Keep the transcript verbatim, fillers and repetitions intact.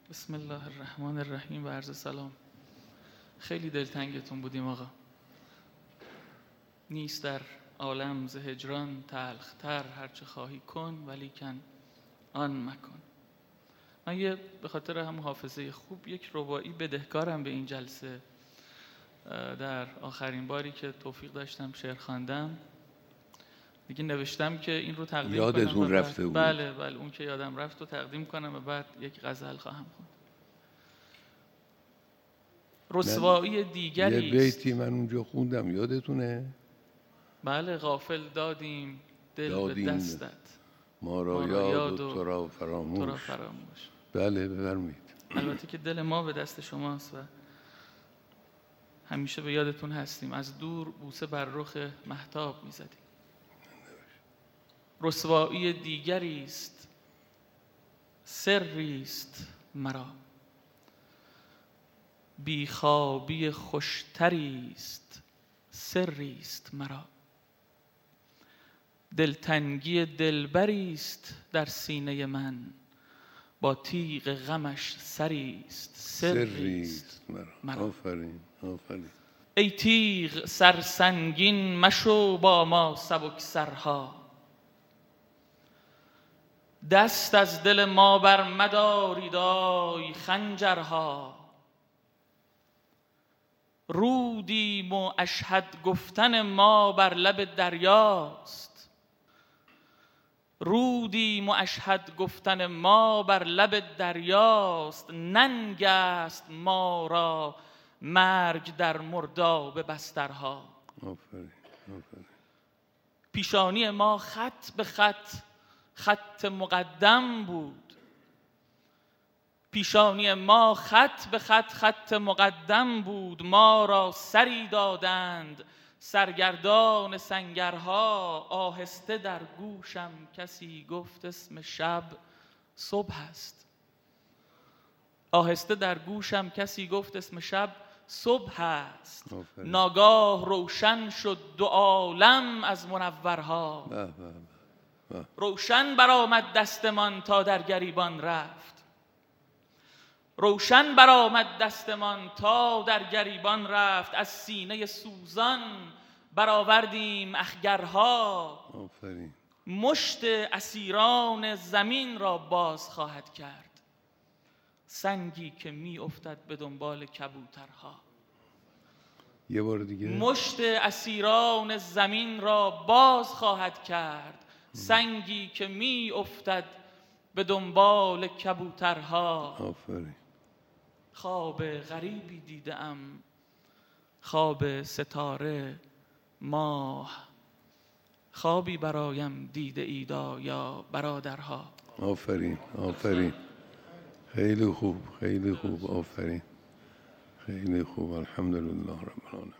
بسم الله الرحمن الرحیم و عرض سلام. خیلی دلتنگتون بودیم آقا. نیست در عالم ز هجران تلختر، هرچه خواهی کن ولیکن آن مکن. من یه به خاطر هم حافظه خوب یک رباعی بدهکارم به این جلسه. در آخرین باری که توفیق داشتم شعر خواندم دیگه نوشتم که این رو تقدیم کنم. یادتون رفته بود؟ بله بله اون که یادم رفت رو تقدیم کنم و بعد یک غزل خواهم خوند. رسوایی دیگری است. یه بیتی من اونجا خوندم، یادتونه؟ بله، غافل دادیم دل دادیم به دستت، ما را یاد و تو را فراموش. تو را فراموش. بله بفرمایید. البته که دل ما به دست شماست و همیشه به یادتون هستیم. از دور بوسه بر رخ مهتاب می‌زدیم. رسوایی دیگری است، سری است مرا، بیخوابی خوشتری است، سری است مرا. دلتنگی دلبری است در سینه من، با تیغ غمش سری است، سری است مرا. آفرین آفرین. ای تیغ سرسنگین مشو با ما سبک سرها، دست از دل ما بر مدارید آی خنجرها. رودیم و اشهد گفتن ما بر لب دریاست، رودیم و اشهد گفتن ما بر لب دریاست. ننگ است ما را مرگ در مرداب بسترها. آفرین آفرین. پیشانی ما خط به خط خط مقدم بود، پیشانی ما خط به خط خط مقدم بود. ما را سری دادند سرگردان سنگرها، آهسته در گوشم کسی گفت اسم شب صبح است. آهسته در گوشم کسی گفت اسم شب صبح است. آفرین. ناگاه روشن شد دو عالم از منورها. به به به. روشن برآمد دستمان تا در گریبان رفت، روشن برآمد دستمان تا در گریبان رفت. از سینه سوزان برآوردیم اخگرها. آفرین. مشت اسیران زمین را باز خواهد کرد، سنگی که می افتد به دنبال کبوترها. یه بار دیگه. مشت اسیران زمین را باز خواهد کرد، سنگی که می افتد به دنبال کبوترها. آفرین. خواب غریبی دیدم، خواب ستاره ماه، خوابی برایم دیده ایدا یا برادرها. آفرین آفرین. خیلی خوب خیلی خوب. آفرین خیلی خوب. الحمدلله رب العالمین.